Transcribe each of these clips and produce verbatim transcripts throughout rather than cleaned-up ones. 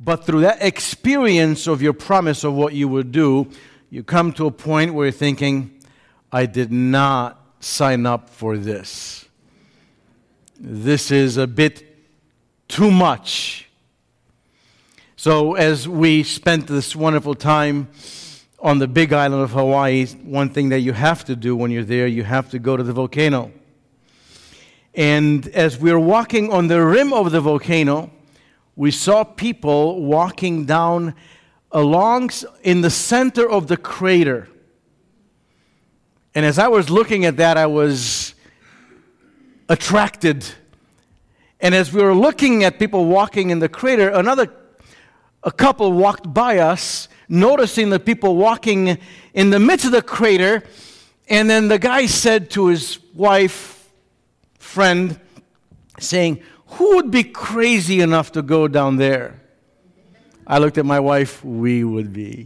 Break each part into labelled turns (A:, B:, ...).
A: But through that experience of your promise of what you would do, you come to a point where you're thinking, I did not sign up for this. This is a bit too much. So as we spent this wonderful time on the big island of Hawaii, one thing that you have to do when you're there, you have to go to the volcano. And as we were walking on the rim of the volcano, we saw people walking down along in the center of the crater. And as I was looking at that, I was attracted. And as we were looking at people walking in the crater, another a couple walked by us, noticing the people walking in the midst of the crater. And then the guy said to his wife, friend, saying, who would be crazy enough to go down there? I looked at my wife, we would be.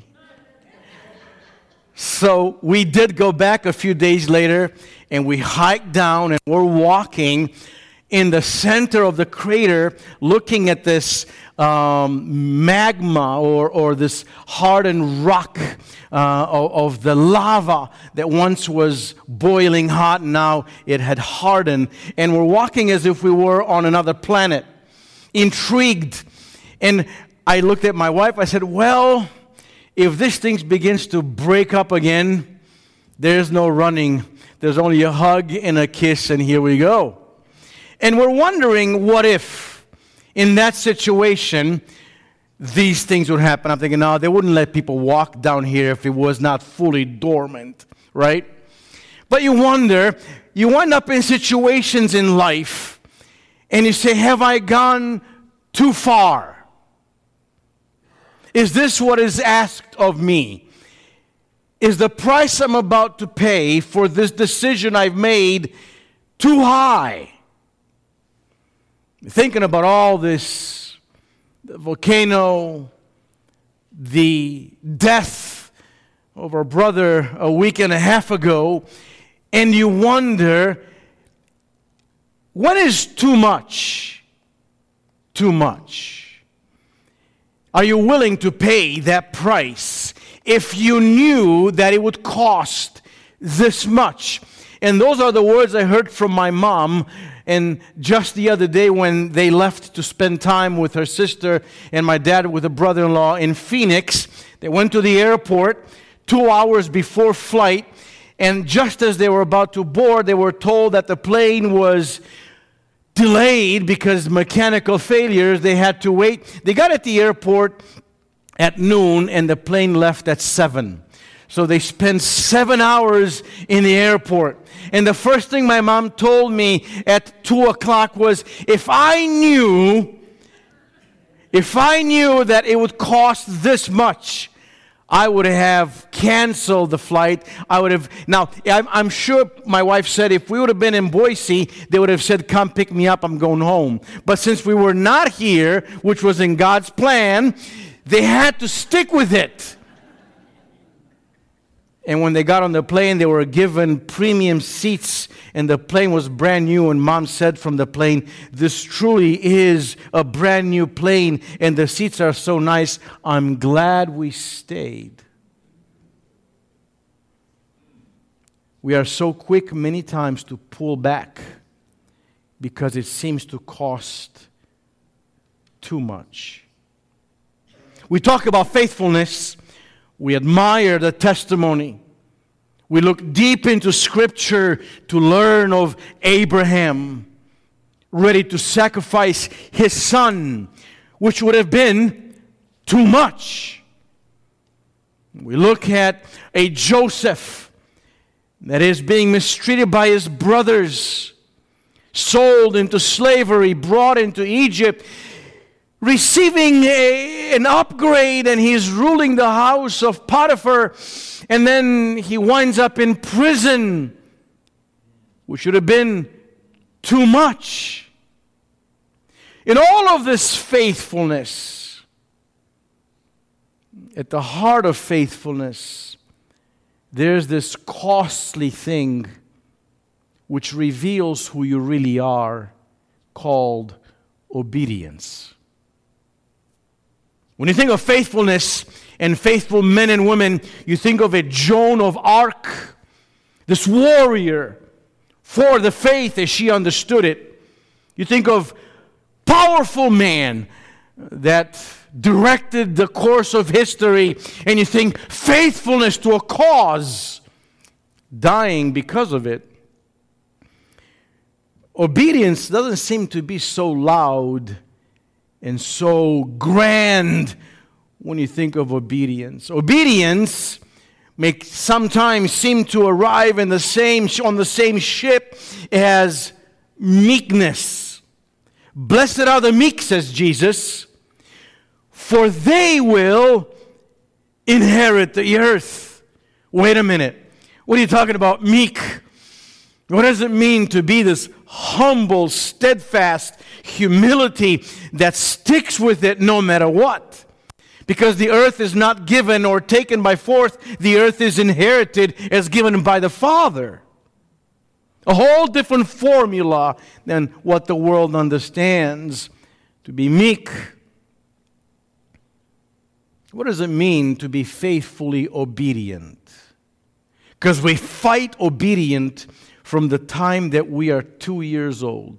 A: So we did go back a few days later, and we hiked down, and we're walking in the center of the crater, looking at this um, magma or, or this hardened rock uh, of, of the lava that once was boiling hot, and now it had hardened. And we're walking as if we were on another planet, intrigued. And I looked at my wife, I said, well, if this thing begins to break up again, there's no running. There's only a hug and a kiss, and here we go. And we're wondering, what if, in that situation, these things would happen? I'm thinking, no, they wouldn't let people walk down here if it was not fully dormant, right? But you wonder, you wind up in situations in life, and you say, have I gone too far? Is this what is asked of me? Is the price I'm about to pay for this decision I've made too high? Thinking about all this, the volcano, the death of our brother a week and a half ago, and you wonder, what is too much? Too much. Are you willing to pay that price if you knew that it would cost this much? And those are the words I heard from my mom. And just the other day when they left to spend time with her sister and my dad with a brother-in-law in Phoenix, they went to the airport two hours before flight. And just as they were about to board, they were told that the plane was delayed because mechanical failures. They had to wait. They got at the airport at noon and the plane left at seven. So they spent seven hours in the airport. And the first thing my mom told me at two o'clock was, if I knew, if I knew that it would cost this much, I would have canceled the flight. I would have, now, I'm, I'm sure my wife said if we would have been in Boise, they would have said, come pick me up, I'm going home. But since we were not here, which was in God's plan, they had to stick with it. And when they got on the plane, they were given premium seats, and the plane was brand new. And Mom said from the plane, this truly is a brand new plane, and the seats are so nice. I'm glad we stayed. We are so quick many times to pull back because it seems to cost too much. We talk about faithfulness. We admire the testimony. We look deep into Scripture to learn of Abraham, ready to sacrifice his son, which would have been too much. We look at a Joseph that is being mistreated by his brothers, sold into slavery, brought into Egypt, receiving a, an upgrade, and he's ruling the house of Potiphar, and then he winds up in prison, which should have been too much. In all of this faithfulness, at the heart of faithfulness, there's this costly thing which reveals who you really are, called obedience. When you think of faithfulness and faithful men and women, you think of a Joan of Arc, this warrior for the faith as she understood it. You think of powerful man that directed the course of history, and you think faithfulness to a cause, dying because of it. Obedience doesn't seem to be so loud and so grand when you think of obedience. Obedience may sometimes seem to arrive in the same on the same ship as meekness. Blessed are the meek, says Jesus, for they will inherit the earth. Wait a minute. What are you talking about, meek? What does it mean to be this humble, steadfast humility that sticks with it no matter what? Because the earth is not given or taken by force. The earth is inherited as given by the Father. A whole different formula than what the world understands to be meek. What does it mean to be faithfully obedient? Because we fight obedient from the time that we are two years old.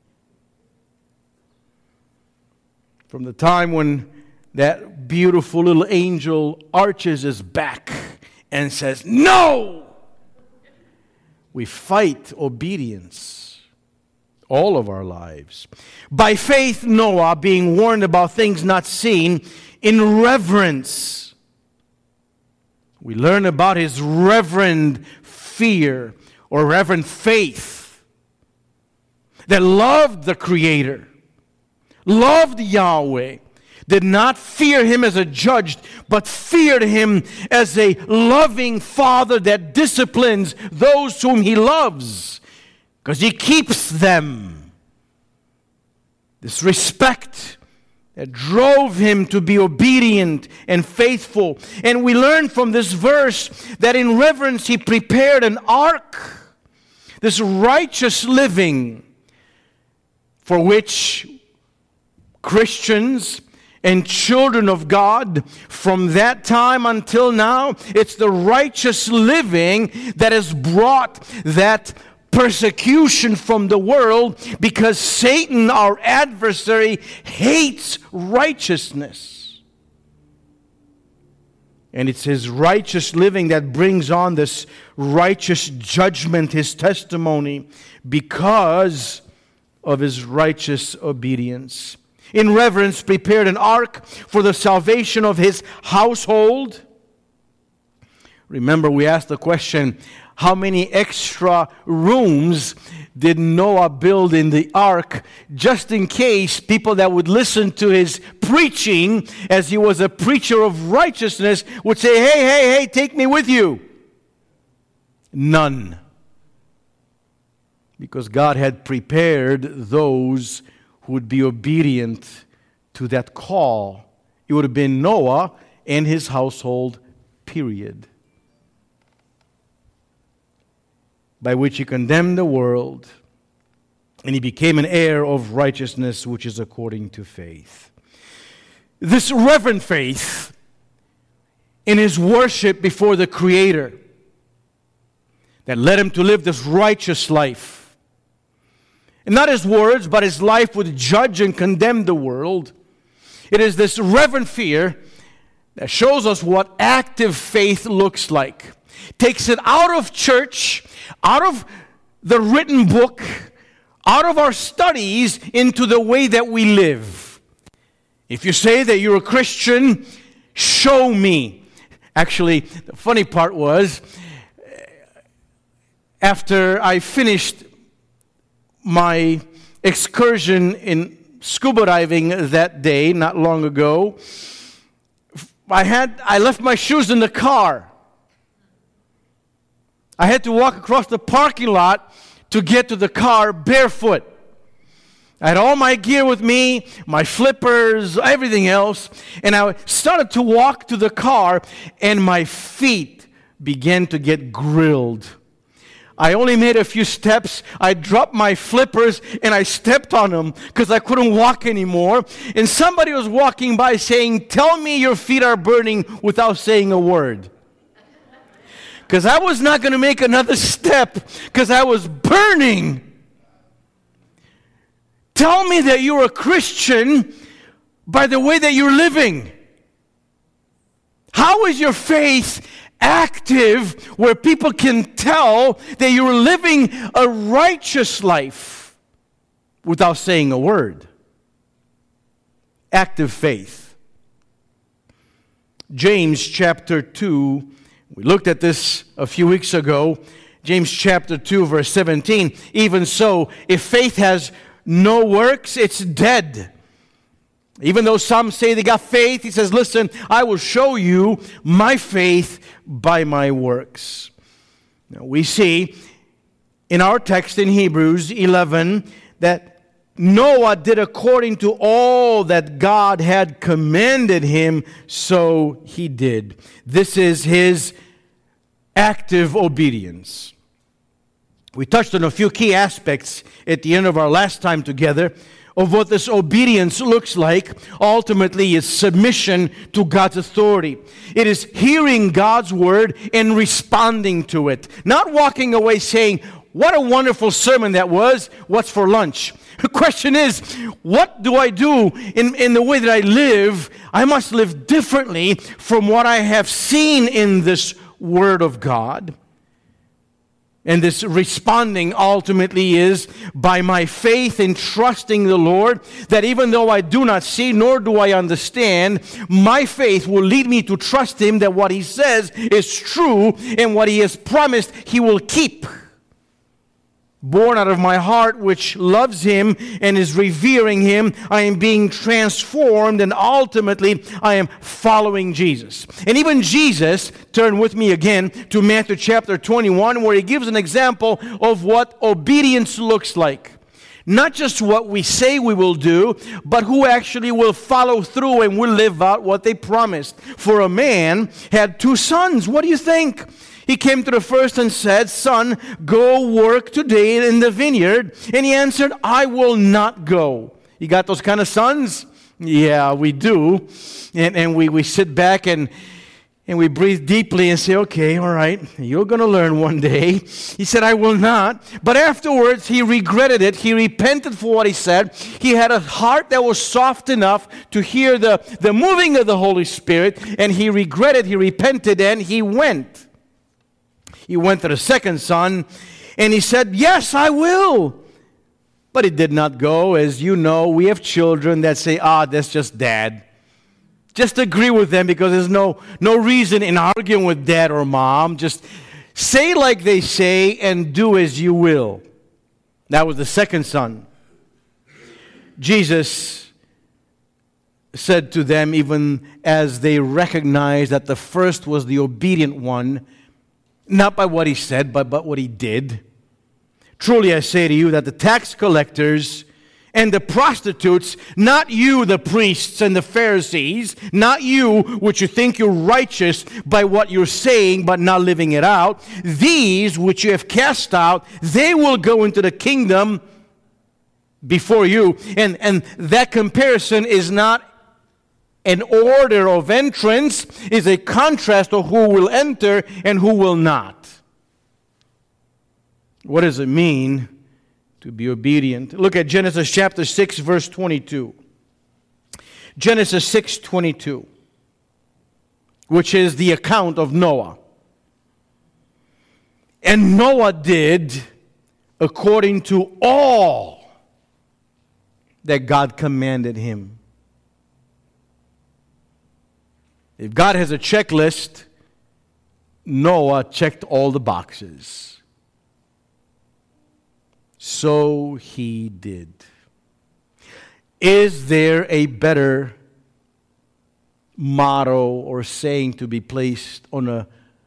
A: From the time when that beautiful little angel arches his back and says, "No!" We fight obedience all of our lives. By faith, Noah, being warned about things not seen, in reverence. We learn about his reverend fear or reverent faith that loved the Creator, loved Yahweh, did not fear Him as a judge, but feared Him as a loving Father that disciplines those whom He loves, because He keeps them. This respect that drove him to be obedient and faithful. And we learn from this verse that in reverence he prepared an ark, this righteous living for which Christians and children of God from that time until now, it's the righteous living that has brought that persecution from the world, because Satan, our adversary, hates righteousness. And it's his righteous living that brings on this righteous judgment, his testimony, because of his righteous obedience. In reverence, prepared an ark for the salvation of his household. Remember, we asked the question, how many extra rooms did Noah build in the ark just in case people that would listen to his preaching, as he was a preacher of righteousness, would say, hey, hey, hey, take me with you? None. Because God had prepared those who would be obedient to that call. It would have been Noah and his household, period. By which he condemned the world, and he became an heir of righteousness, which is according to faith. This reverent faith in his worship before the Creator that led him to live this righteous life. And not his words, but his life would judge and condemn the world. It is this reverent fear that shows us what active faith looks like. Takes it out of church, out of the written book, out of our studies, into the way that we live. If you say that you're a Christian, show me. Actually, the funny part was, after I finished my excursion in scuba diving that day, not long ago, I had I left my shoes in the car. I had to walk across the parking lot to get to the car barefoot. I had all my gear with me, my flippers, everything else, and I started to walk to the car, and my feet began to get grilled. I only made a few steps. I dropped my flippers and I stepped on them because I couldn't walk anymore. And somebody was walking by saying, "Tell me your feet are burning," without saying a word. Because I was not going to make another step because I was burning. Tell me that you're a Christian by the way that you're living. How is your faith active where people can tell that you're living a righteous life without saying a word? Active faith. James chapter two, we looked at this a few weeks ago. James chapter two, verse seventeen. Even so, if faith has no works, it's dead. Even though some say they got faith, he says, listen, I will show you my faith by my works. Now, we see in our text in Hebrews eleven that Noah did according to all that God had commanded him, so he did. This is his active obedience. We touched on a few key aspects at the end of our last time together of what this obedience looks like. Ultimately, is submission to God's authority. It is hearing God's word and responding to it. Not walking away saying, "What a wonderful sermon that was. What's for lunch?" The question is, what do I do in, in the way that I live? I must live differently from what I have seen in this word of God. And this responding ultimately is by my faith in trusting the Lord, that even though I do not see nor do I understand, my faith will lead me to trust Him that what He says is true and what He has promised He will keep. Born out of my heart, which loves Him and is revering Him, I am being transformed, and ultimately I am following Jesus. And even Jesus, turn with me again to Matthew chapter twenty-one, where He gives an example of what obedience looks like. Not just what we say we will do, but who actually will follow through and will live out what they promised. For a man had two sons. What do you think? He came to the first and said, "Son, go work today in the vineyard." And he answered, "I will not go." You got those kind of sons? Yeah, we do. And, and we, we sit back and, and we breathe deeply and say, "Okay, all right, you're going to learn one day." He said, "I will not." But afterwards, he regretted it. He repented for what he said. He had a heart that was soft enough to hear the, the moving of the Holy Spirit. And he regretted, he repented, and he went. He went to the second son, and he said, "Yes, I will." But he did not go. As you know, we have children that say, "Ah, that's just dad." Just agree with them because there's no, no reason in arguing with dad or mom. Just say like they say and do as you will. That was the second son. Jesus said to them, even as they recognized that the first was the obedient one, not by what he said, but, but what he did. Truly I say to you that the tax collectors and the prostitutes, not you, the priests and the Pharisees, not you, which you think you're righteous by what you're saying but not living it out, these which you have cast out, they will go into the kingdom before you. And, and that comparison is not an order of entrance, is a contrast of who will enter and who will not. What does it mean to be obedient? Look at Genesis chapter six, verse twenty-two. Genesis six twenty-two, which is the account of Noah. And Noah did according to all that God commanded him. If God has a checklist, Noah checked all the boxes. So he did. Is there a better motto or saying to be placed on a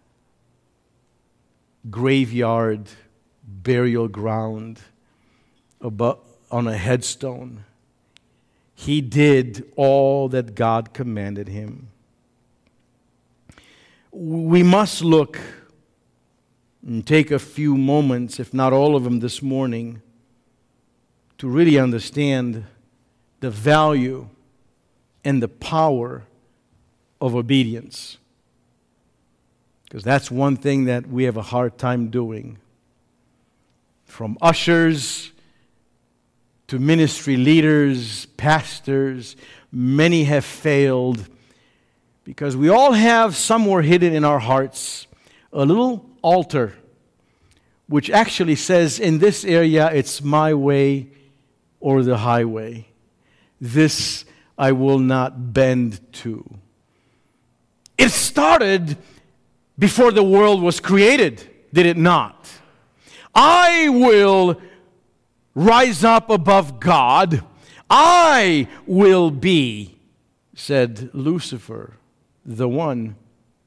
A: graveyard burial ground, above, on a headstone? He did all that God commanded him. We must look and take a few moments, if not all of them this morning, to really understand the value and the power of obedience. Because that's one thing that we have a hard time doing. From ushers to ministry leaders, pastors, many have failed because we all have somewhere hidden in our hearts a little altar which actually says, in this area it's my way or the highway. This I will not bend to. It started before the world was created, did it not? I will rise up above God. I will be, said Lucifer, the one.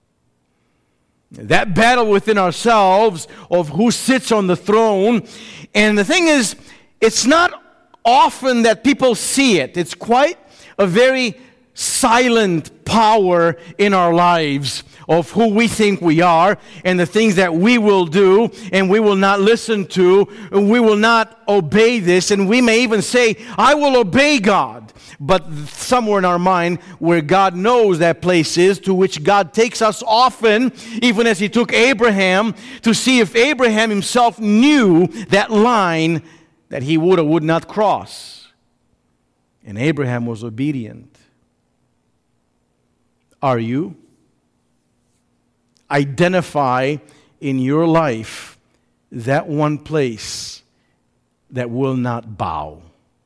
A: That battle within ourselves of who sits on the throne. And the thing is, it's not often that people see it. It's quite a very silent power in our lives of who we think we are and the things that we will do and we will not listen to and we will not obey this, and we may even say, I will obey God. But somewhere in our mind where God knows that place is, to which God takes us often, even as He took Abraham, to see if Abraham himself knew that line that he would or would not cross. And Abraham was obedient. Are you? Identify in your life that one place that will not bow.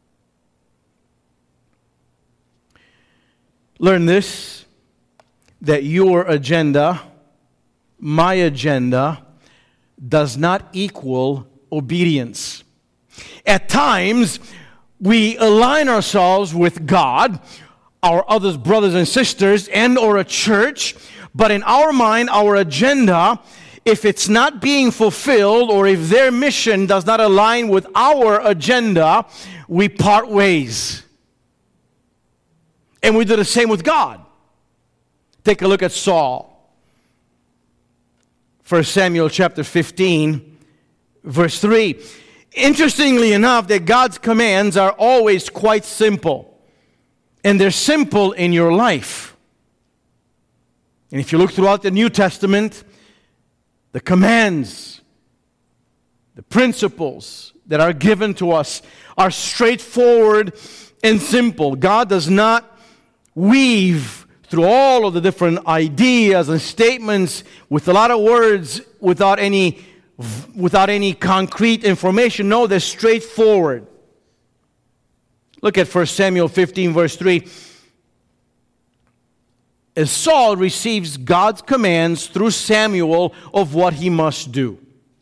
A: Learn this, that your agenda, my agenda, does not equal obedience. At times, we align ourselves with God, our others, brothers and sisters, and or a church, but in our mind, our agenda, if it's not being fulfilled or if their mission does not align with our agenda, we part ways. And we do the same with God. Take a look at Saul. First Samuel chapter fifteen, verse three. Interestingly enough, that God's commands are always quite simple. And they're simple in your life. And if you look throughout the New Testament, the commands, the principles that are given to us are straightforward and simple. God does not weave through all of the different ideas and statements with a lot of words without any, without any concrete information. No, they're straightforward. Look at First Samuel fifteen, verse three. As Saul receives God's commands through Samuel of what he must do.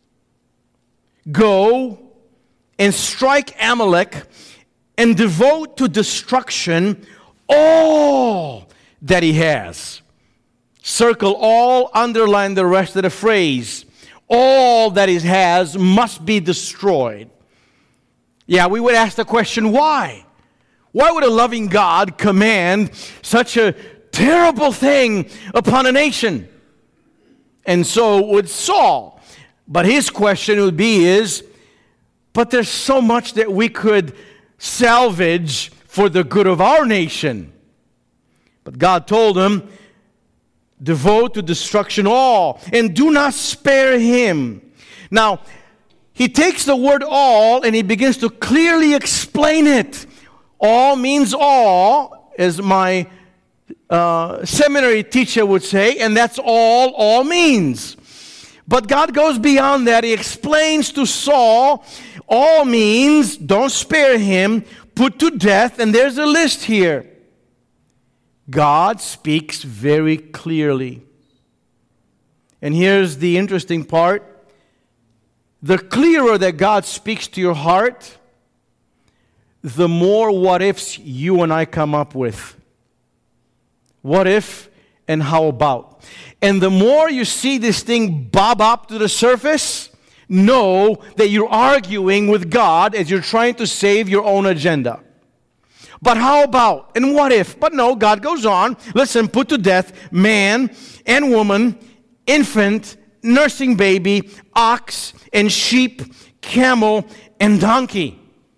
A: Go and strike Amalek and devote to destruction all that he has. Circle all, underline the rest of the phrase. All that he has must be destroyed. Yeah, we would ask the question, why? Why would a loving God command such a terrible thing upon a nation? And so would Saul. But his question would be is, but there's so much that we could salvage for the good of our nation. But God told him, devote to destruction all, and do not spare him. Now, he takes the word all and he begins to clearly explain it. All means all, as my uh, seminary teacher would say, and that's all all means. But God goes beyond that. He explains to Saul, all means, don't spare him, put to death, and there's a list here. God speaks very clearly. And here's the interesting part. The clearer that God speaks to your heart, the more what ifs you and I come up with. What if and how about? And the more you see this thing bob up to the surface, know that you're arguing with God as you're trying to save your own agenda. But how about? And what if? But no, God goes on. Listen, put to death man and woman, infant nursing baby, ox and sheep, camel and donkey.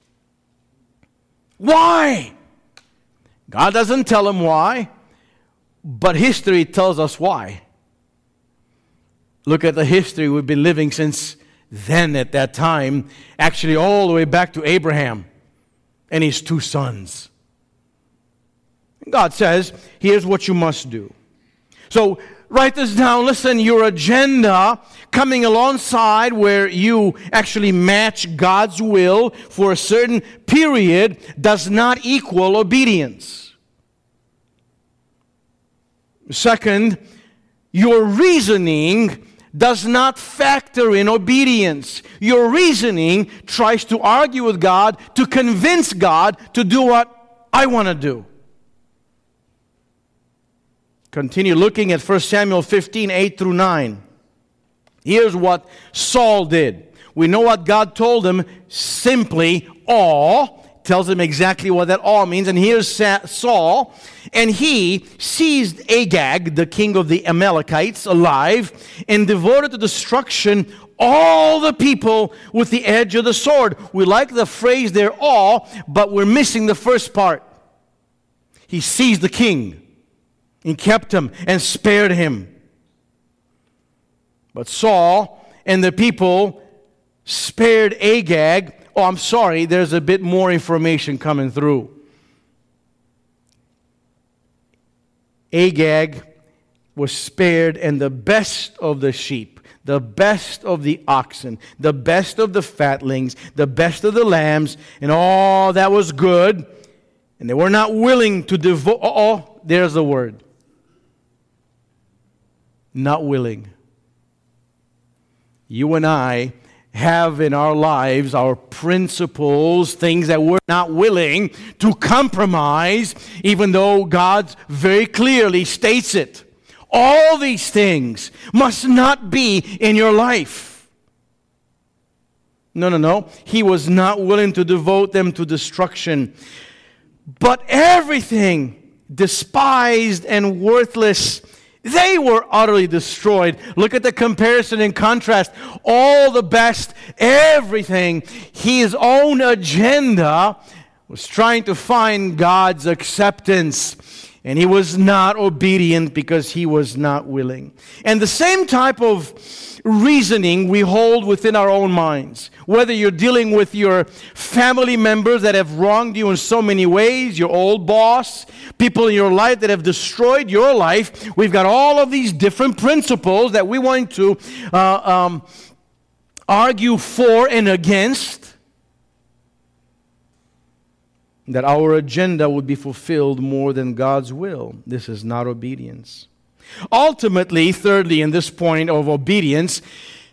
A: Why? God doesn't tell him why, but history tells us why. Look at the history we've been living since then at that time, actually all the way back to Abraham and his two sons. God says, here's what you must do. So write this down. Listen, your agenda coming alongside where you actually match God's will for a certain period does not equal obedience. Second, your reasoning does not factor in obedience. Your reasoning tries to argue with God, to convince God to do what I want to do. Continue looking at First Samuel fifteen, eight through nine. Here's what Saul did. We know what God told him, simply awe. Tells him exactly what that awe means. And here's Saul, and he seized Agag, the king of the Amalekites, alive, and devoted to destruction all the people with the edge of the sword. We like the phrase there, awe, but we're missing the first part. He seized the king, and kept him, and spared him. But Saul and the people spared Agag. Oh, I'm sorry, there's a bit more information coming through. Agag was spared, and the best of the sheep, the best of the oxen, the best of the fatlings, the best of the lambs, and all that was good. And they were not willing to devote. Oh, there's the word. Not willing. You and I have in our lives our principles, things that we're not willing to compromise, even though God very clearly states it. All these things must not be in your life. No, no, no. He was not willing to devote them to destruction. But everything despised and worthless, they were utterly destroyed. Look at the comparison and contrast. All the best, everything, his own agenda was trying to find God's acceptance. And he was not obedient because he was not willing. And the same type of reasoning we hold within our own minds. Whether you're dealing with your family members that have wronged you in so many ways, your old boss, people in your life that have destroyed your life. We've got all of these different principles that we want to uh, um, argue for and against, that our agenda would be fulfilled more than God's will. This is not obedience. Ultimately, thirdly, in this point of obedience,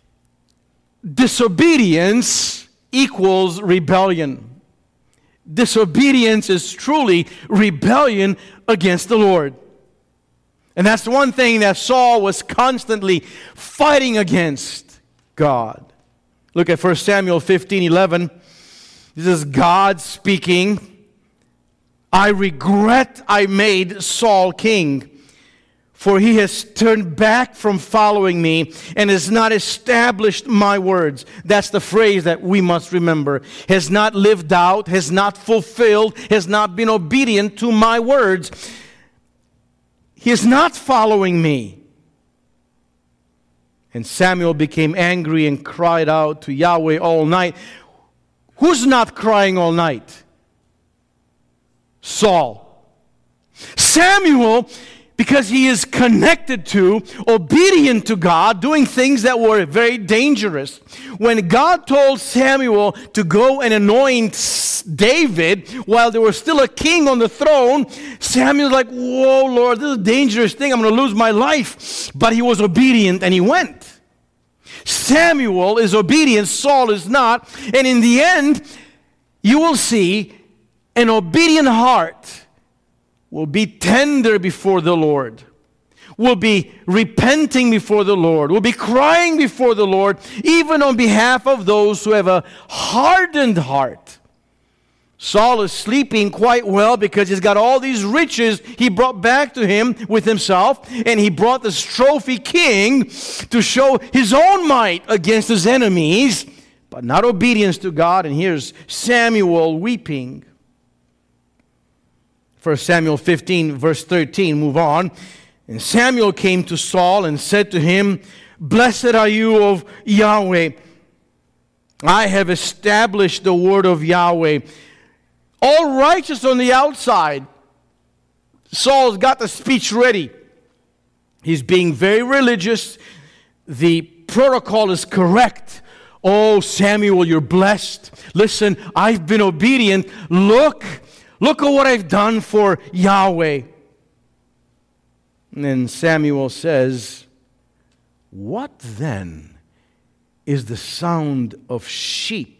A: disobedience equals rebellion. Disobedience is truly rebellion against the Lord. And that's one thing that Saul was constantly fighting against God. Look at First Samuel fifteen eleven. This is God speaking. I regret I made Saul king, for he has turned back from following me and has not established my words. That's the phrase that we must remember. Has not lived out, has not fulfilled, has not been obedient to my words. He is not following me. And Samuel became angry and cried out to Yahweh all night. Who's not crying all night? Saul. Samuel, because he is connected to, obedient to God, doing things that were very dangerous. When God told Samuel to go and anoint David while there was still a king on the throne, Samuel's like, whoa, Lord, this is a dangerous thing. I'm going to lose my life. But he was obedient and he went. Samuel is obedient, Saul is not. And in the end, you will see an obedient heart will be tender before the Lord, will be repenting before the Lord, will be crying before the Lord, even on behalf of those who have a hardened heart. Saul is sleeping quite well because he's got all these riches he brought back to him with himself, and he brought this trophy king to show his own might against his enemies, but not obedience to God. And here's Samuel weeping. First Samuel fifteen, verse thirteen, move on. And Samuel came to Saul and said to him, "Blessed are you of Yahweh. I have established the word of Yahweh." All righteous on the outside. Saul's got the speech ready. He's being very religious. The protocol is correct. "Oh, Samuel, you're blessed. Listen, I've been obedient. Look, look at what I've done for Yahweh." And then Samuel says, "What then is the sound of sheep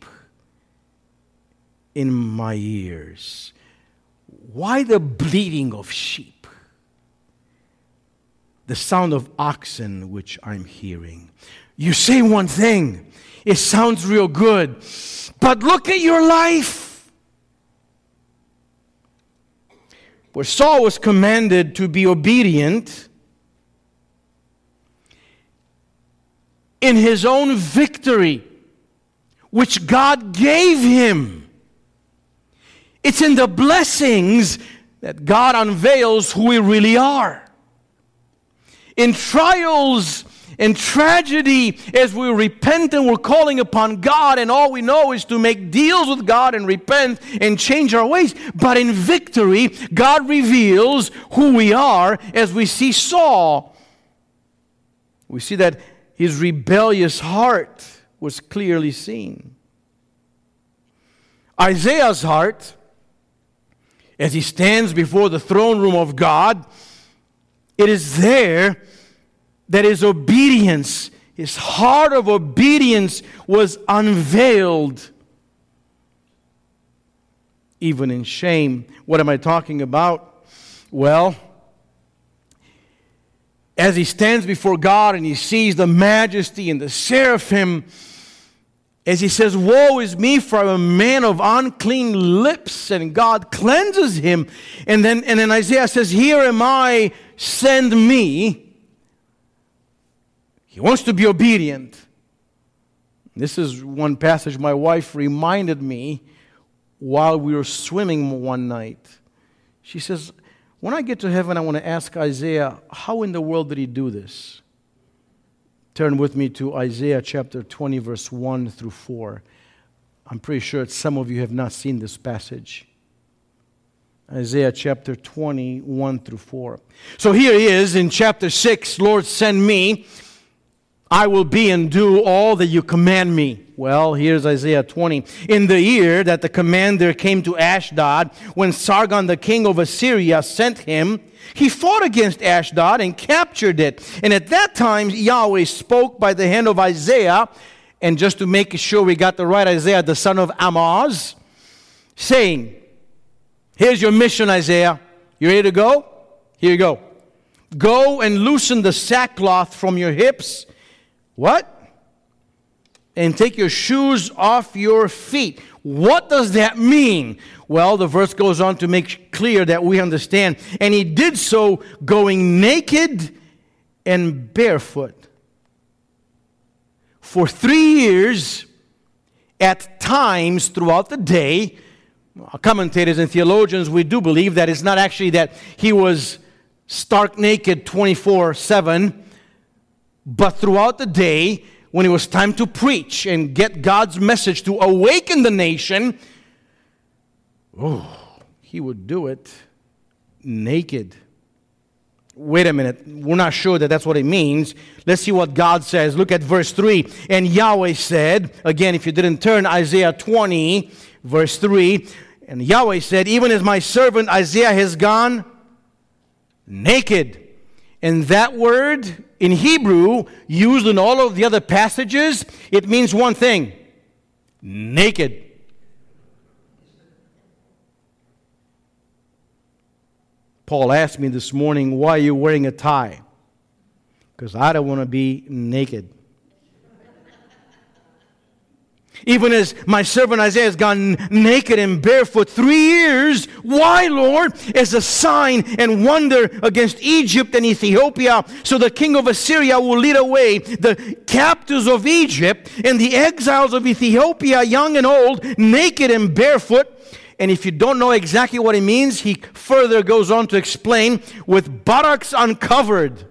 A: in my ears? Why the bleating of sheep? The sound of oxen which I'm hearing." You say one thing, it sounds real good, but look at your life. Where Saul was commanded to be obedient in his own victory, which God gave him. It's in the blessings that God unveils who we really are. In trials and tragedy, as we repent and we're calling upon God, and all we know is to make deals with God and repent and change our ways. But in victory, God reveals who we are, as we see Saul. We see that his rebellious heart was clearly seen. Isaiah's heart, as he stands before the throne room of God, it is there that his obedience, his heart of obedience was unveiled, even in shame. What am I talking about? Well, as he stands before God and he sees the majesty and the seraphim, as he says, "Woe is me, for I'm a man of unclean lips," and God cleanses him. And then, and then Isaiah says, "Here am I, send me." He wants to be obedient. This is one passage my wife reminded me while we were swimming one night. She says, "When I get to heaven, I want to ask Isaiah, how in the world did he do this?" Turn with me to Isaiah chapter twenty, verse one through four. I'm pretty sure some of you have not seen this passage. Isaiah chapter twenty, one through four. So here he is in chapter six, "Lord, send me. I will be and do all that you command me." Well, here's Isaiah twenty. "In the year that the commander came to Ashdod, when Sargon the king of Assyria sent him, he fought against Ashdod and captured it. And at that time, Yahweh spoke by the hand of Isaiah," and just to make sure we got the right Isaiah, the son of Amoz, saying, "Here's your mission, Isaiah. You ready to go? Here you go. Go and loosen the sackcloth from your hips." What? "And take your shoes off your feet." What does that mean? Well, the verse goes on to make clear that we understand. "And he did so going naked and barefoot. For three years, at times throughout the day," commentators and theologians, we do believe that it's not actually that he was stark naked twenty-four seven, but throughout the day, when it was time to preach and get God's message to awaken the nation, oh, he would do it naked. Wait a minute. We're not sure that that's what it means. Let's see what God says. Look at verse three. "And Yahweh said," again, if you didn't turn, Isaiah twenty, verse three, "And Yahweh said, even as my servant Isaiah has gone naked." And that word in Hebrew, used in all of the other passages, it means one thing: naked. Paul asked me this morning, "Why are you wearing a tie?" Because I don't want to be naked. Even as my servant Isaiah has gone naked and barefoot three years. Why, Lord? As a sign and wonder against Egypt and Ethiopia. So the king of Assyria will lead away the captives of Egypt and the exiles of Ethiopia, young and old, naked and barefoot. And if you don't know exactly what it means, he further goes on to explain, with buttocks uncovered,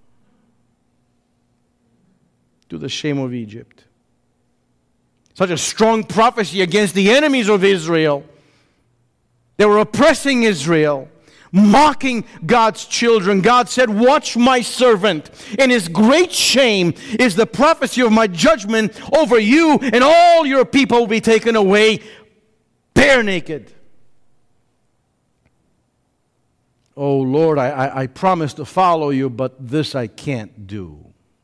A: to the shame of Egypt. Such a strong prophecy against the enemies of Israel. They were oppressing Israel, mocking God's children. God said, watch my servant. And his great shame is the prophecy of my judgment over you, and all your people will be taken away bare naked. Oh Lord, I, I, I promise to follow you, but this I can't do.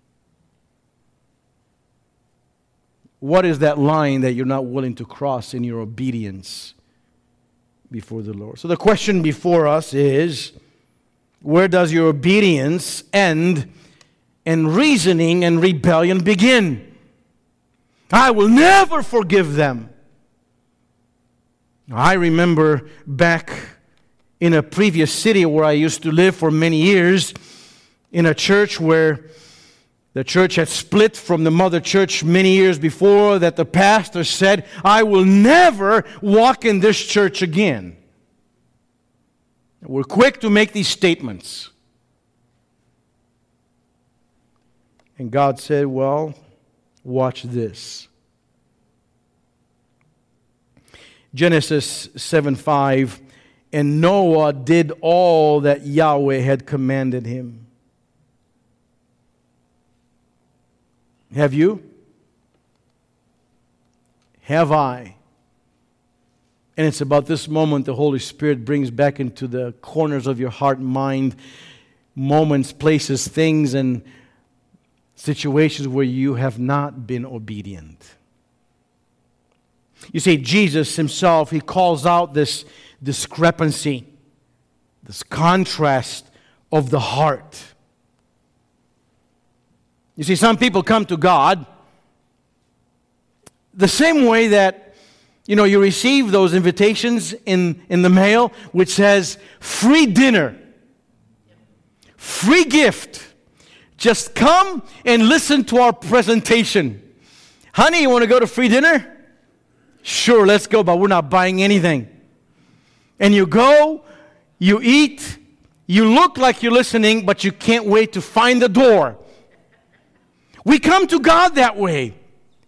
A: What is that line that you're not willing to cross in your obedience before the Lord? So the question before us is, where does your obedience end and reasoning and rebellion begin? I will never forgive them. I remember back in a previous city where I used to live for many years, in a church where the church had split from the mother church many years before, that the pastor said, I will never walk in this church again. We're quick to make these statements. And God said, well, watch this. Genesis seven five, and Noah did all that Yahweh had commanded him. Have you? Have I? And it's about this moment the Holy Spirit brings back into the corners of your heart and mind moments, places, things, and situations where you have not been obedient. You see, Jesus himself, he calls out this discrepancy, this contrast of the heart. You see, some people come to God the same way that, you know, you receive those invitations in, in the mail which says, free dinner, free gift. Just come and listen to our presentation. Honey, you want to go to free dinner? Sure, let's go, but we're not buying anything. And you go, you eat, you look like you're listening, but you can't wait to find the door. We come to God that way.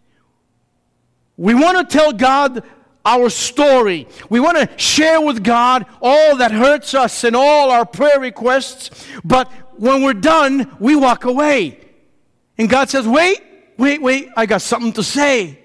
A: We want to tell God our story. We want to share with God all that hurts us and all our prayer requests. But when we're done, we walk away. And God says, wait, wait, wait, I got something to say.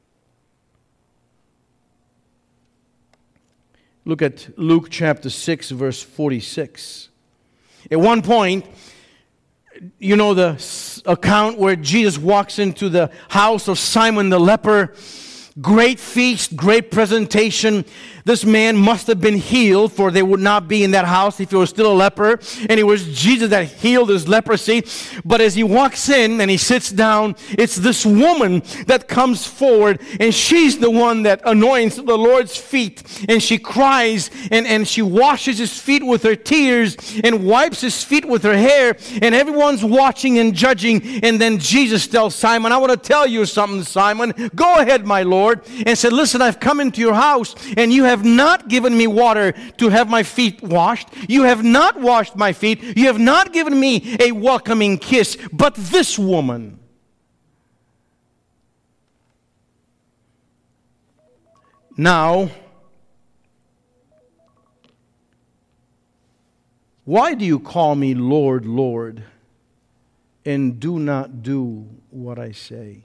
A: Look at Luke chapter six, verse forty-six. At one point, you know the account where Jesus walks into the house of Simon the leper. Great feast, great presentation. This man must have been healed, for they would not be in that house if he was still a leper. And it was Jesus that healed his leprosy. But as he walks in and he sits down, it's this woman that comes forward, and she's the one that anoints the Lord's feet. And she cries, and, and she washes his feet with her tears and wipes his feet with her hair. And everyone's watching and judging. And then Jesus tells Simon, I want to tell you something, Simon. Go ahead, my Lord. And said, listen, I've come into your house, and you have not given me water to have my feet washed. You have not washed my feet. You have not given me a welcoming kiss. But this woman, now, why do you call me Lord, Lord, and do not do what I say?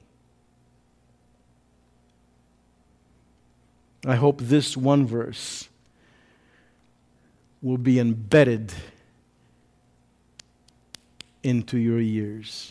A: I hope this one verse will be embedded into your ears.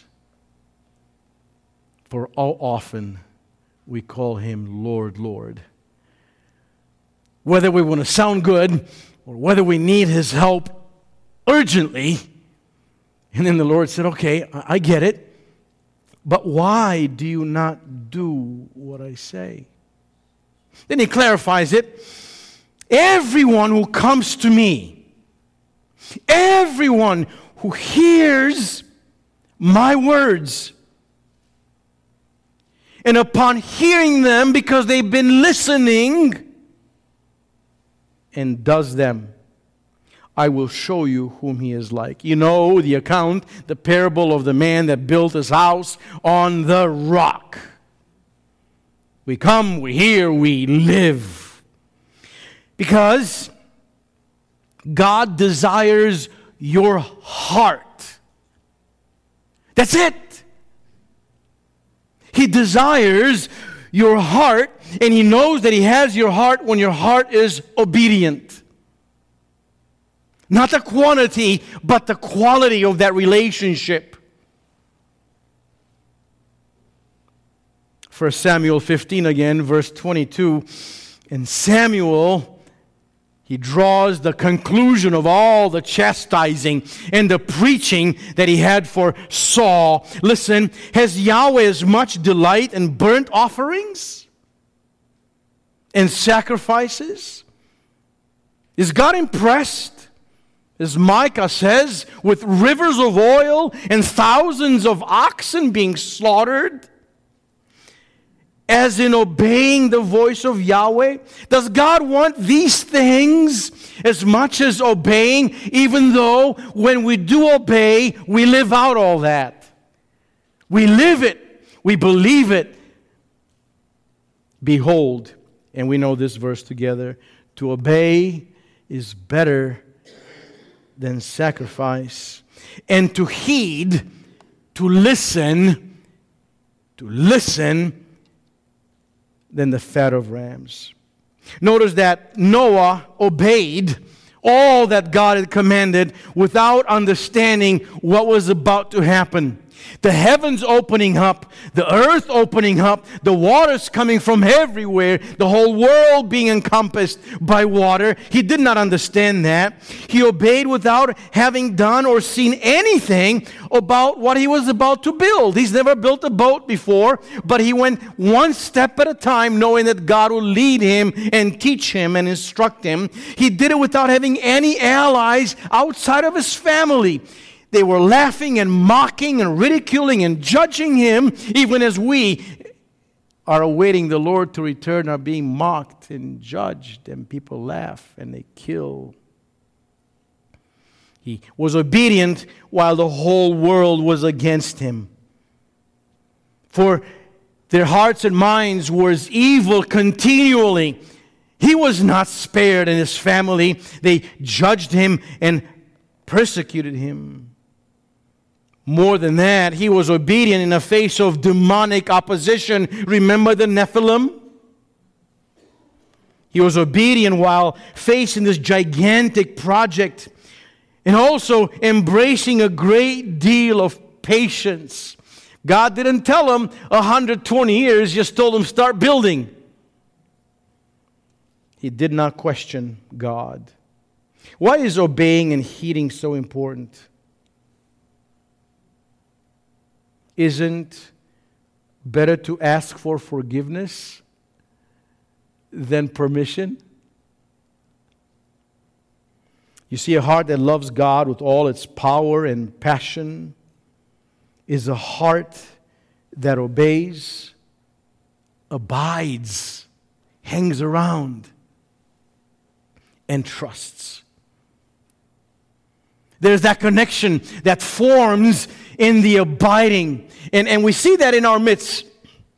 A: For how often we call him Lord, Lord. Whether we want to sound good or whether we need his help urgently. And then the Lord said, okay, I get it. But why do you not do what I say? Then he clarifies it. Everyone who comes to me, everyone who hears my words, and upon hearing them, because they've been listening, and does them, I will show you whom he is like. You know the account, the parable of the man that built his house on the rock. We come, we hear, we live. Because God desires your heart. That's it. He desires your heart, and He knows that He has your heart when your heart is obedient. Not the quantity, but the quality of that relationship. First Samuel fifteen again, verse twenty-two. And Samuel, he draws the conclusion of all the chastising and the preaching that he had for Saul. Listen, has Yahweh as much delight in burnt offerings and sacrifices? Is God impressed, as Micah says, with rivers of oil and thousands of oxen being slaughtered, as in obeying the voice of Yahweh? Does God want these things as much as obeying, even though when we do obey, we live out all that? We live it. We believe it. Behold, and we know this verse together, to obey is better than sacrifice, and to heed, to listen, to listen, than the fat of rams. Notice that Noah obeyed all that God had commanded without understanding what was about to happen. The heavens opening up, the earth opening up, the waters coming from everywhere, the whole world being encompassed by water. He did not understand that. He obeyed without having done or seen anything about what he was about to build. He's never built a boat before, but he went one step at a time, knowing that God will lead him and teach him and instruct him. He did it without having any allies outside of his family. They were laughing and mocking and ridiculing and judging him, even as we are awaiting the Lord to return, are being mocked and judged, and people laugh and they kill. He was obedient while the whole world was against him. For their hearts and minds were evil continually. He was not spared, and his family, they judged him and persecuted him. More than that, he was obedient in the face of demonic opposition. Remember the Nephilim? He was obedient while facing this gigantic project, and also embracing a great deal of patience. God didn't tell him one hundred twenty years, just told him start building. He did not question God. Why is obeying and heeding so important? Isn't better to ask for forgiveness than permission? You see, a heart that loves God with all its power and passion is a heart that obeys, abides, hangs around, and trusts. There's that connection that forms in the abiding. And, and we see that in our midst.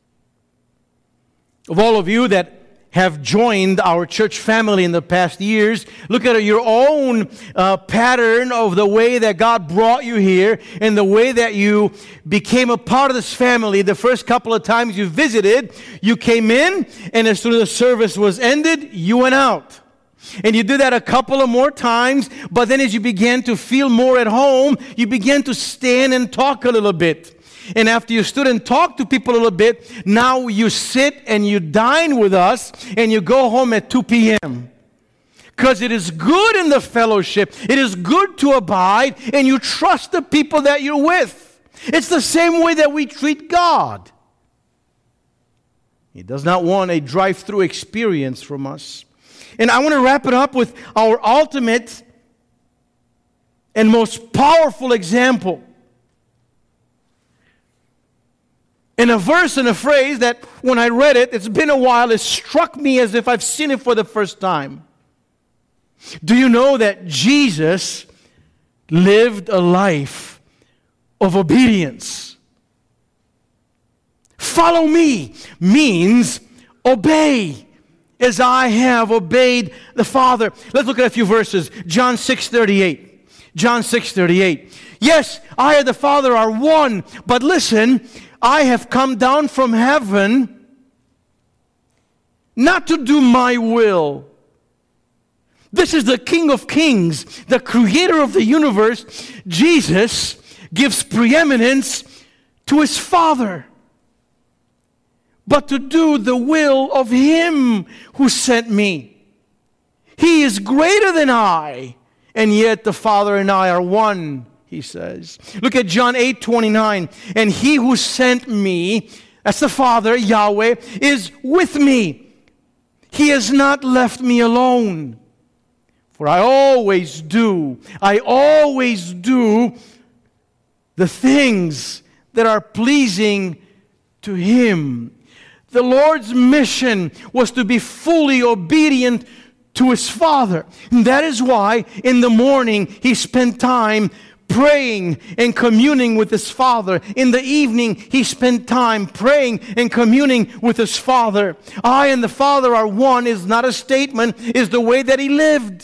A: Of all of you that have joined our church family in the past years, look at your own uh, pattern of the way that God brought you here and the way that you became a part of this family. The first couple of times you visited, you came in, and as soon as the service was ended, you went out. And you did that a couple of more times, but then as you began to feel more at home, you began to stand and talk a little bit. And after you stood and talked to people a little bit, now you sit and you dine with us, and you go home at two p.m. Because it is good in the fellowship. It is good to abide, and you trust the people that you're with. It's the same way that we treat God. He does not want a drive-through experience from us. And I want to wrap it up with our ultimate and most powerful example. In a verse and a phrase that when I read it, it's been a while, it struck me as if I've seen it for the first time. Do you know that Jesus lived a life of obedience? Follow me means obey as I have obeyed the Father. Let's look at a few verses. John six thirty-eight. John six thirty-eight. Yes, I and the Father are one, but listen, I have come down from heaven not to do my will. This is the King of Kings, the creator of the universe. Jesus gives preeminence to his Father, but to do the will of him who sent me. He is greater than I, and yet the Father and I are one, he says. Look at John eight twenty-nine. And he who sent me, that's the Father, Yahweh, is with me. He has not left me alone. For I always do, I always do the things that are pleasing to him. The Lord's mission was to be fully obedient to his Father. And that is why in the morning he spent time praying and communing with his Father. In the evening he spent time praying and communing with his Father. I and the Father are one is not a statement, is the way that he lived.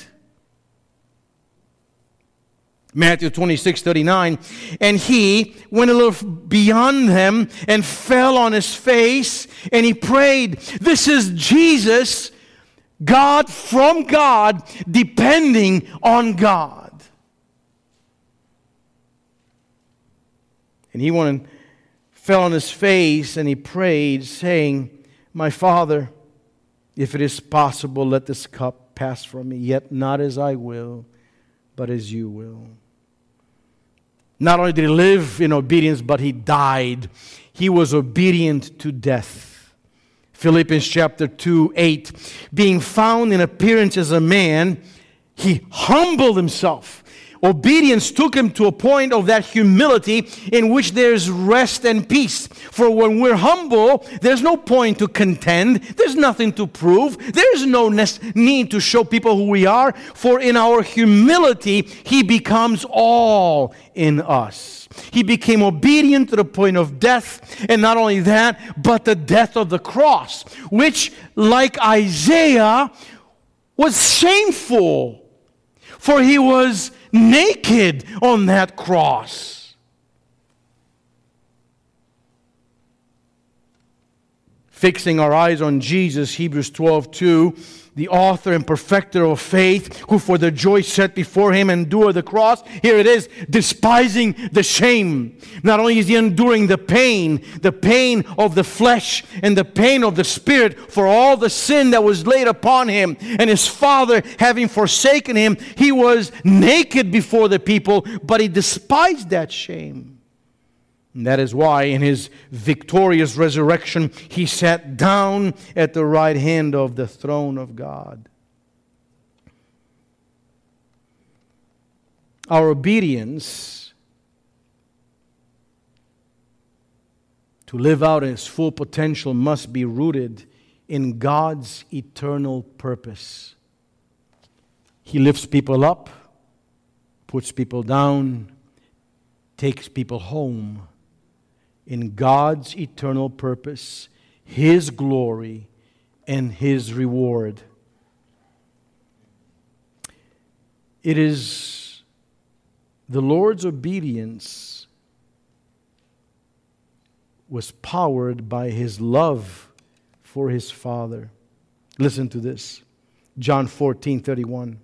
A: Matthew twenty-six thirty-nine. And he went a little beyond them and fell on his face and he prayed. This is Jesus, God from God, depending on God. And he went and fell on his face and he prayed, saying, My Father, if it is possible, let this cup pass from me, yet not as I will, but as you will. Not only did he live in obedience, but he died. He was obedient to death. Philippians chapter two, eight. Being found in appearance as a man, he humbled himself. Obedience took him to a point of that humility in which there's rest and peace. For when we're humble, there's no point to contend. There's nothing to prove. There's no need to show people who we are. For in our humility, he becomes all in us. He became obedient to the point of death. And not only that, but the death of the cross, which, like Isaiah, was shameful. For he was naked on that cross. Fixing our eyes on Jesus, Hebrews twelve two, the author and perfecter of faith, who for the joy set before him endured the cross. Here it is, despising the shame. Not only is he enduring the pain, the pain of the flesh and the pain of the spirit for all the sin that was laid upon him. And his Father, having forsaken him, he was naked before the people, but he despised that shame. And that is why in his victorious resurrection, he sat down at the right hand of the throne of God. Our obedience to live out its full potential must be rooted in God's eternal purpose. He lifts people up, puts people down, takes people home. In God's eternal purpose, His glory, and His reward. It is the Lord's obedience was powered by His love for His Father. Listen to this. John fourteen thirty-one.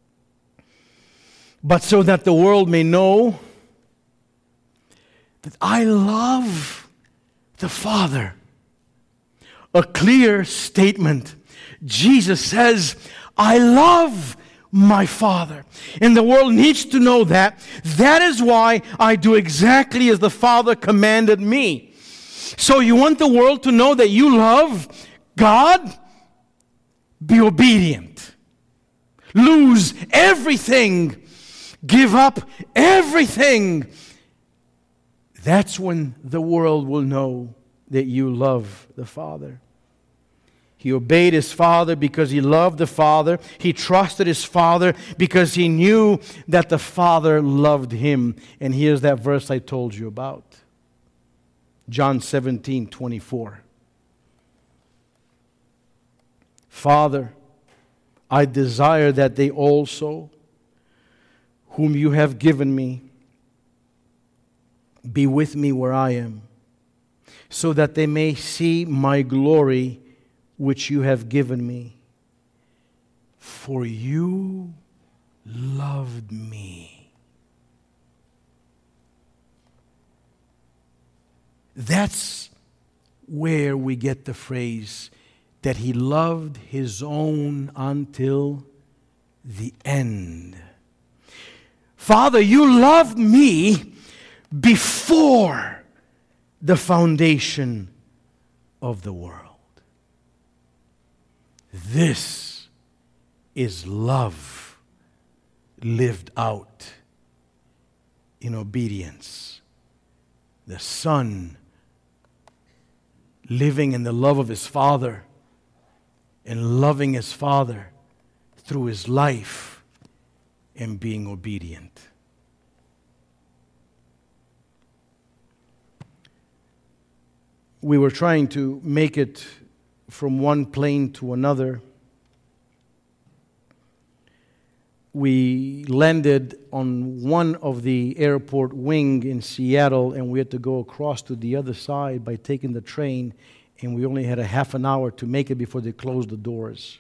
A: But so that the world may know that I love the Father. A clear statement. Jesus says, I love my Father. And the world needs to know that. That is why I do exactly as the Father commanded me. So you want the world to know that you love God? Be obedient. Lose everything. Give up everything. That's when the world will know that you love the Father. He obeyed his Father because he loved the Father. He trusted his Father because he knew that the Father loved him. And here's that verse I told you about. John seventeen twenty-four. Father, I desire that they also, whom you have given me, be with me where I am, so that they may see my glory which you have given me. For you loved me. That's where we get the phrase that he loved his own until the end. Father, you loved me before the foundation of the world. This is love lived out in obedience. The Son living in the love of his Father and loving his Father through his life and being obedient. We were trying to make it from one plane to another. We landed on one of the airport wing in Seattle, and we had to go across to the other side by taking the train, and we only had a half an hour to make it before they closed the doors.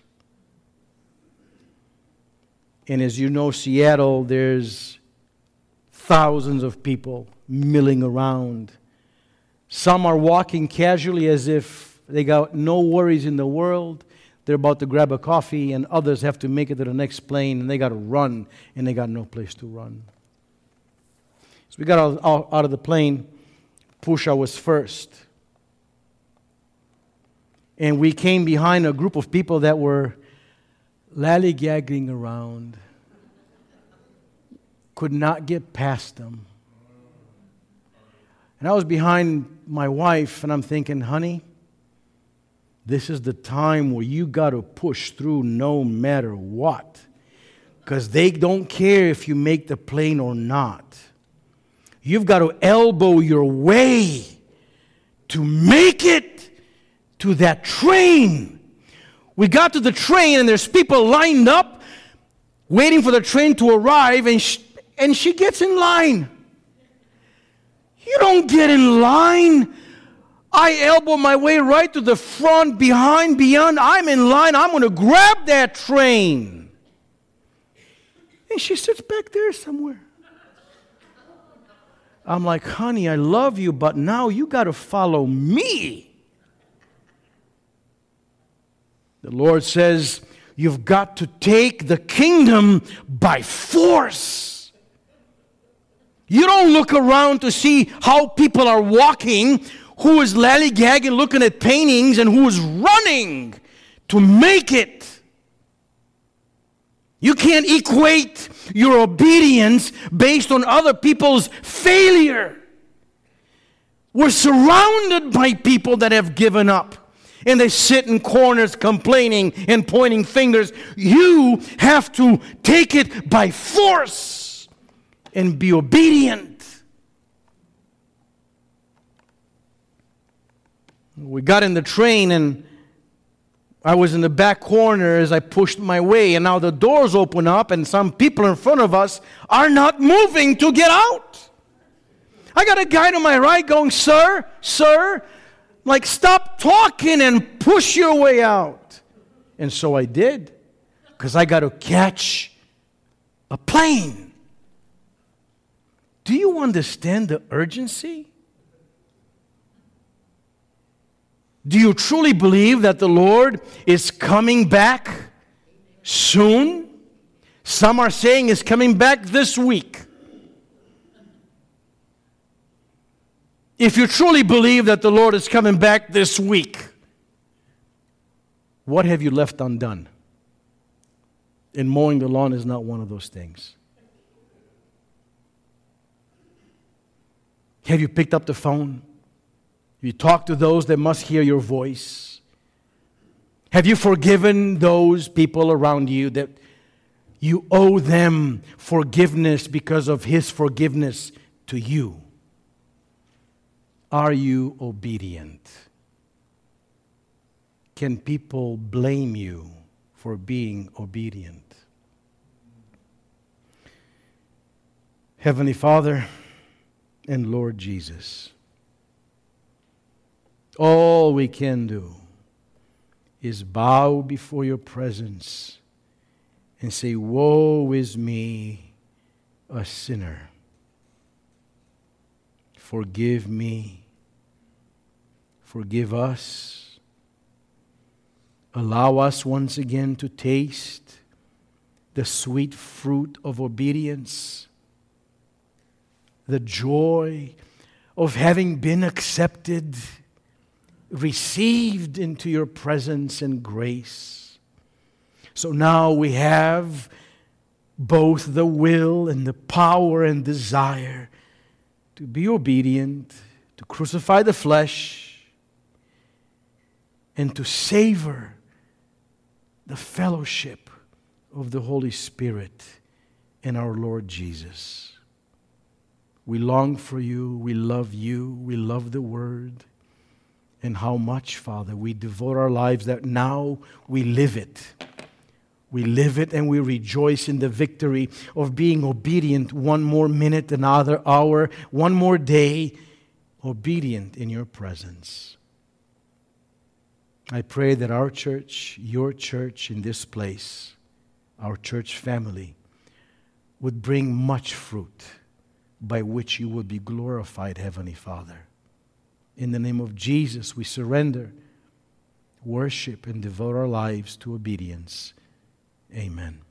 A: And as you know, Seattle, there's thousands of people milling around. Some are walking casually as if they got no worries in the world. They're about to grab a coffee, and others have to make it to the next plane, and they got to run, and they got no place to run. So we got out, out, out of the plane. Pusha was first. And we came behind a group of people that were lollygagging around. Could not get past them. And I was behind my wife, and I'm thinking, honey, this is the time where you got to push through no matter what. Because they don't care if you make the plane or not. You've got to elbow your way to make it to that train. We got to the train, and there's people lined up waiting for the train to arrive, and she, and she gets in line. You don't get in line. I elbow my way right to the front, behind, beyond. I'm in line. I'm going to grab that train. And she sits back there somewhere. I'm like, honey, I love you, but now you got to follow me. The Lord says, you've got to take the kingdom by force. You don't look around to see how people are walking, who is lollygagging, looking at paintings, and who is running to make it. You can't equate your obedience based on other people's failure. We're surrounded by people that have given up. And they sit in corners complaining and pointing fingers. You have to take it by force and be obedient. We got in the train, and I was in the back corner as I pushed my way, and now the doors open up, and some people in front of us are not moving to get out. I got a guy to my right going, sir, sir, like, stop talking and push your way out. And so I did, because I got to catch a plane. Do you understand the urgency? Do you truly believe that the Lord is coming back soon? Some are saying it's coming back this week. If you truly believe that the Lord is coming back this week, what have you left undone? And mowing the lawn is not one of those things. Have you picked up the phone? Have you talked to those that must hear your voice? Have you forgiven those people around you that you owe them forgiveness because of His forgiveness to you? Are you obedient? Can people blame you for being obedient? Heavenly Father and Lord Jesus, all we can do is bow before your presence and say, woe is me, a sinner. Forgive me. Forgive us. Allow us once again to taste the sweet fruit of obedience, the joy of having been accepted, received into your presence and grace. So now we have both the will and the power and desire to be obedient, to crucify the flesh, and to savor the fellowship of the Holy Spirit and our Lord Jesus. We long for you, we love you, we love the Word, and how much, Father, we devote our lives that now we live it. We live it and we rejoice in the victory of being obedient one more minute, another hour, one more day, obedient in your presence. I pray that our church, your church in this place, our church family, would bring much fruit by which you would be glorified, Heavenly Father. In the name of Jesus, we surrender, worship, and devote our lives to obedience. Amen.